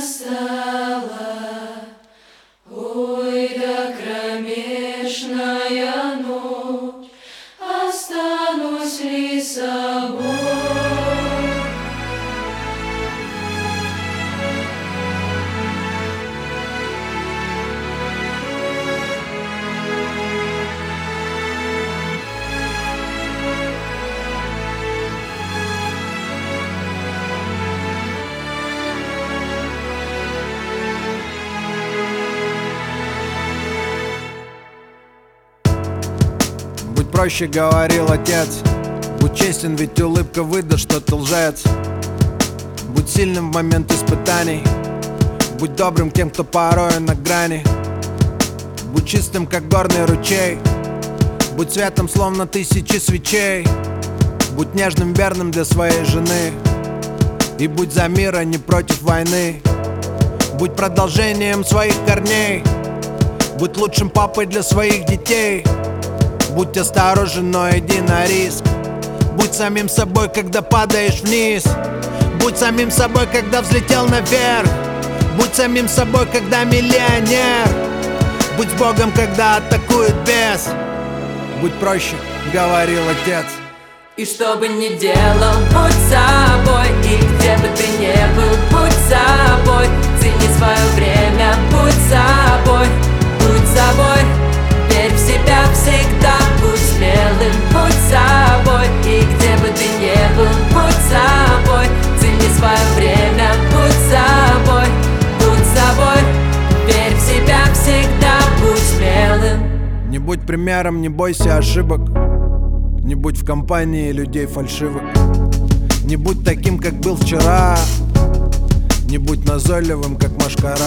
настала, ой, да кромешная ночь, останусь ли собой? Будь проще, говорил отец, будь честен, ведь улыбка выдаст, что ты лжец. Будь сильным в момент испытаний, будь добрым к тем, кто порою на грани. Будь чистым, как горный ручей, будь светом, словно тысячи свечей. Будь нежным, верным для своей жены, и будь за мир, а не против войны. Будь продолжением своих корней, будь лучшим папой для своих детей. Будь осторожен, но иди на риск. Будь самим собой, когда падаешь вниз. Будь самим собой, когда взлетел наверх. Будь самим собой, когда миллионер. Будь с Богом, когда атакует бес. Будь проще, говорил отец. И что бы ни делал, будь собой. И где бы ты ни был, будь собой. Цени свое время, будь собой. Будь собой, верь в себя всегда. Будь смелым, будь собой. И где бы ты ни был, будь собой. Цени свое время, будь собой. Будь собой, верь в себя всегда. Будь смелым. Не будь примером, не бойся ошибок. Не будь в компании людей фальшивых. Не будь таким, как был вчера. Не будь назойливым, как мошкара.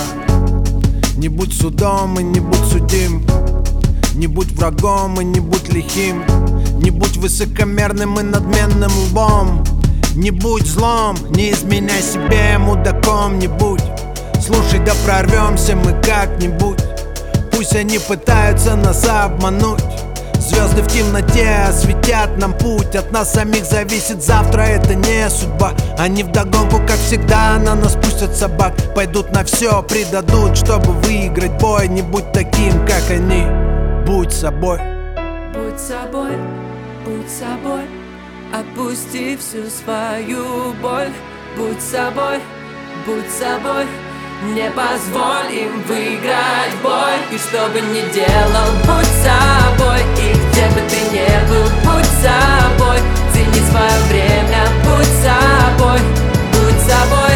Не будь судом и не будь судим. Не будь врагом и не будь лихим. Не будь высокомерным и надменным лбом. Не будь злом, не изменяй себе мудаком. Не будь, слушай, да прорвемся мы как-нибудь. Пусть они пытаются нас обмануть. Звезды в темноте осветят нам путь. От нас самих зависит завтра, это не судьба. Они вдогонку, как всегда, на нас пустят собак. Пойдут на все, предадут, чтобы выиграть бой. Не будь таким, как они, будь собой. Будь собой, будь собой. Отпусти всю свою боль. Будь собой, будь собой. Не позволь им выиграть бой. И что бы ни делал, будь собой. И где бы ты ни был, будь собой. Цени свое время, будь собой. Будь собой,